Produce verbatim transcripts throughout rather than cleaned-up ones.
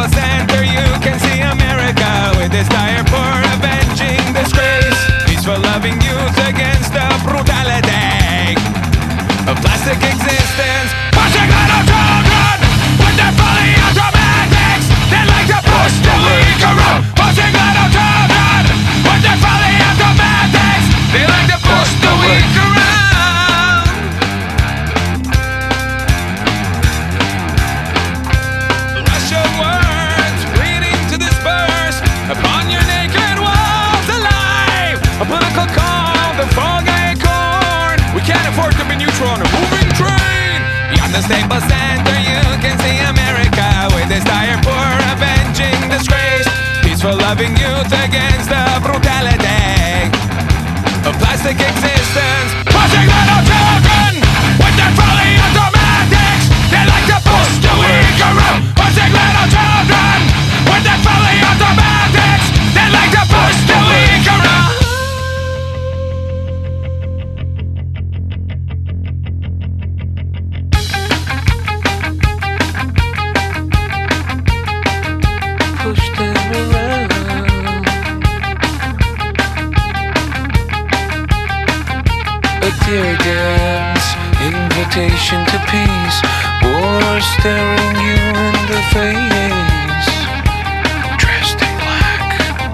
Staples Center you can see America with its dire for avenging disgrace. Peaceful loving youth against the brutality of plastic existence. Pushing little children with their fully automatics. They like to push the weak around. Pushing little children with their fully automatics. They like to push the weak around. Russian words reading to disperse upon your naked walls alive. A political call, the fog acorn. We can't afford to be neutral on a moving train. Beyond the Staples Center you can see America with its dire for avenging disgrace. Peaceful loving youth against the brutality of plastic existence. Pushing little children with their fully automatics. They like to push the weak around. Pushing little children with their fully automatics. They like to push the weak around. Push them around. A tear gas, invitation to peace. War staring you in the face. Dressed in black,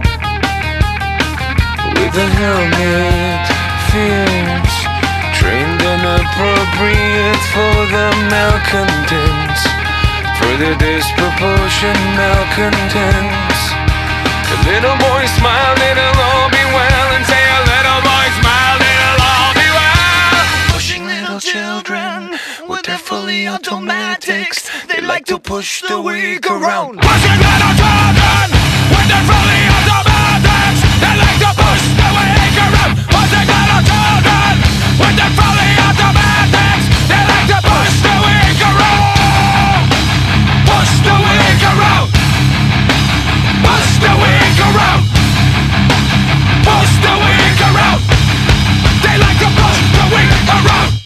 with a helmet, fierce, trained and appropriate for the malcontents. For the disproportionate malcontents. The little boy smiled, it'll all be well. And say a little boy smiled, it'll all be well. Pushing little children with their fully automatics. They like to push the weak around. Pushing little children with their fully automatics. They like to push the weak around. Pushing little children with their fully automatics.